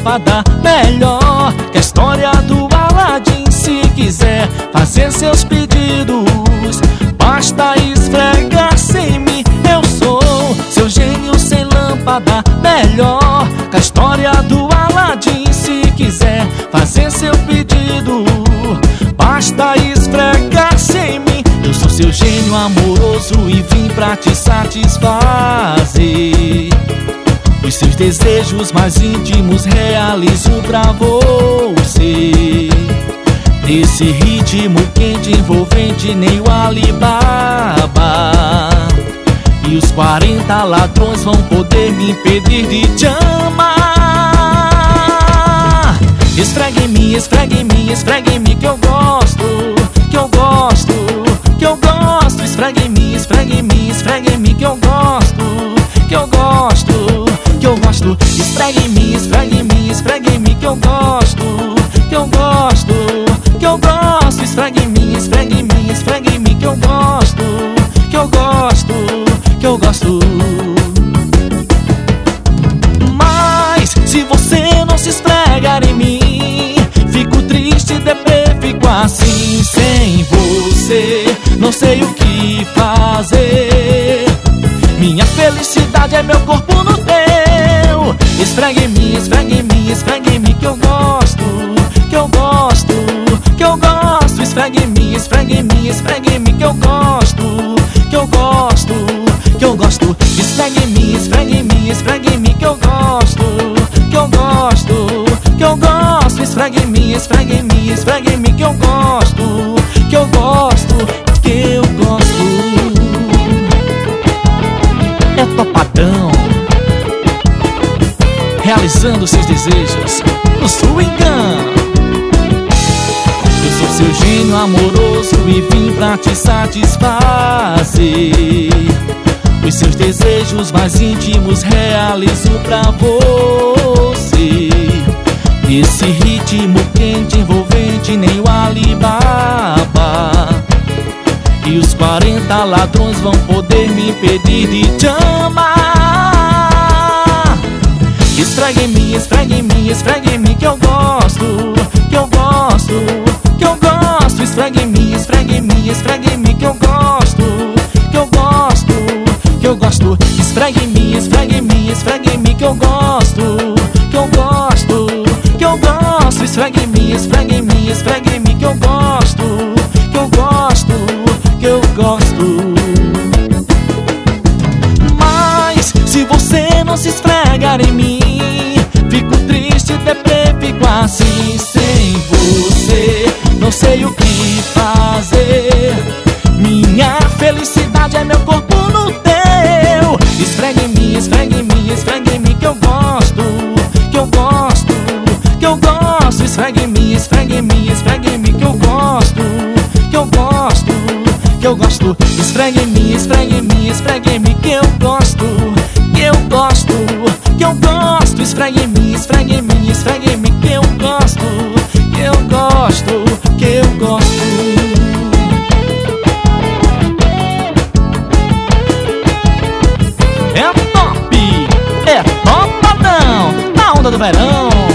lâmpada melhor que a história do Aladim. Se quiser fazer seus pedidos, basta esfregar-se em mim. Eu sou seu gênio sem lâmpada melhor que a história do Aladim. Se quiser fazer seu pedido, basta esfregar-se em mim. Eu sou seu gênio amoroso e vim pra te satisfazer. Os seus desejos mais íntimos realizo pra você. Nesse ritmo quente, envolvente, nem o Alibaba e os 40 ladrões vão poder me impedir de te amar. Esfregue em mim, esfregue em mim, esfregue em mim que eu gosto, que eu gosto, que eu gosto. Esfregue em mim, esfregue em mim, esfregue em mim que eu gosto, que eu gosto, que eu gosto. Esfregue em mim, esfregue em mim, esfregue em mim que eu gosto, que eu gosto, que eu gosto. Esfregue em mim, esfregue em mim, esfregue em mim que eu gosto, que eu gosto, que eu gosto. Mas se você não se esfregar em mim, fico triste, deprê, fico assim sem você. Não sei o que fazer. Minha felicidade é meu corpo no teu. Esfregue em mim, esfregue em mim, esfregue em mim que eu gosto, que eu gosto, que eu gosto. Esfregue em mim, esfregue em mim, esfregue em mim que eu gosto, que eu gosto, que eu gosto. Esfregue em mim, esfregue em mim, esfregue em mim que eu gosto, que eu gosto, que eu gosto. Esfregue em mim, esfregue em mim, esfregue em mim que eu gosto, que eu gosto, que eu gosto. É Topadão realizando seus desejos no swingão. Eu sou seu gênio amoroso e vim pra te satisfazer. Os seus desejos mais íntimos realizo pra você. Nesse ritmo quente, envolvente, nem o Alibaba e os 40 ladrões vão poder me impedir de te amar. Esfregue em mim, esfregue em mim, esfregue em mim que eu gosto, que eu gosto, que eu gosto. Esfregue em mim, esfregue em mim, esfregue em mim que eu gosto, que eu gosto, que eu gosto. Esfregue em mim, esfregue em mim, esfregue em mim que eu gosto, que eu gosto, que eu gosto. Esfregue em mim, esfregue em mim, esfregue em mim que eu gosto, que eu gosto, que eu gosto. Mas se você não se esfregar em mim, fico triste, deprê, fico assim sem você. Não sei o que fazer. Minha felicidade é meu corpo no teu. Esfregue em mim, esfregue em mim, esfregue em mim que eu gosto, que eu gosto, que eu gosto. Esfregue em mim, esfregue em mim, esfregue em mim que eu gosto, que eu gosto, que eu gosto. Esfregue em mim, esfregue em mim, esfregue em mim que eu gosto, que eu gosto, que eu gosto. Esfregue em mim, esfregue em mim, esfregue em mim que eu gosto, que eu gosto, que eu gosto. É top, é Topadão, na onda do verão.